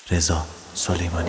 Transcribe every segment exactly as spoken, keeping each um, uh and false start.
رضا سلیمانی.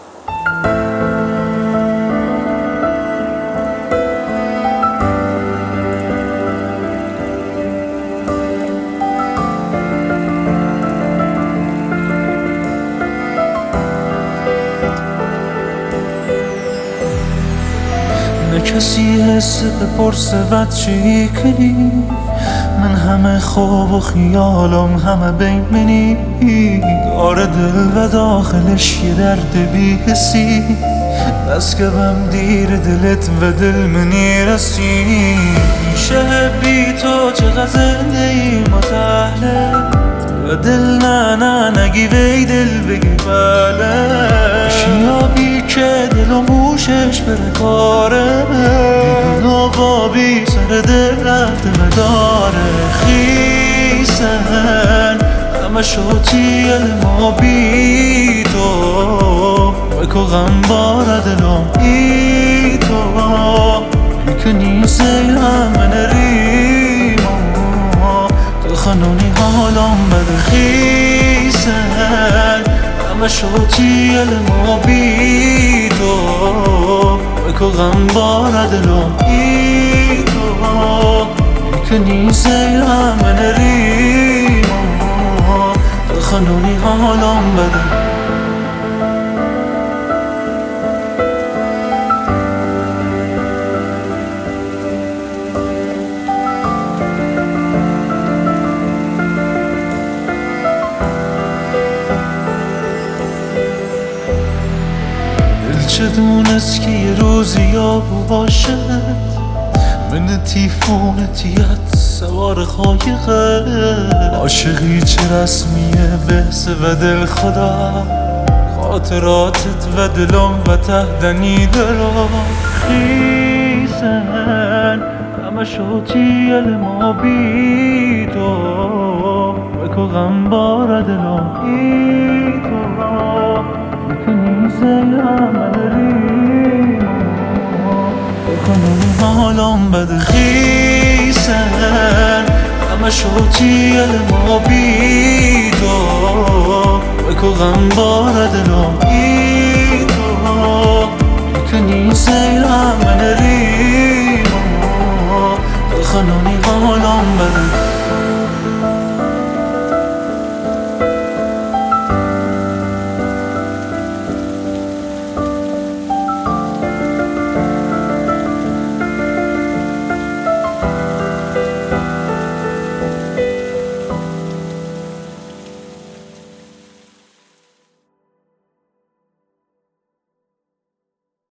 نه کسی حس بپرسه و چی کنی، من همه خواب و خیالم همه بین منی. داره دل و داخلش یه درد بی حسی، بس که بم دیر دلت و دل منی رسی. میشه بی تو چقدر زنده ای متحلت و دل نه نه نگی وی دل بگی بله. شیابی که دل و موشش بره کاره، بیگون آقابی سر دل رفته و داره خیسن. همه شوتی ما بی تو بکو غم باره دلم ای تو. که نیسه همه نریما تو خانونی حالم بده خیسن. همه شوتی ما بی تو بکو غم باره دلم ای تو. که نیسه همه نریما تو خانونی حالم بده. چه دونست که یه روزی یابو باشد من تیفونتیت سوار خایقه. عاشقی چه رسمیه بحث و دل خدا، خاطراتت و دلم و تهدنی دلم خیسن. همه شوتی ما بی تو بکو غم باره دلم ای تو. که نیسه همه ریما خانونی حالم بده خیسن. همه شوتی ما بی تو بکو غم باره دلم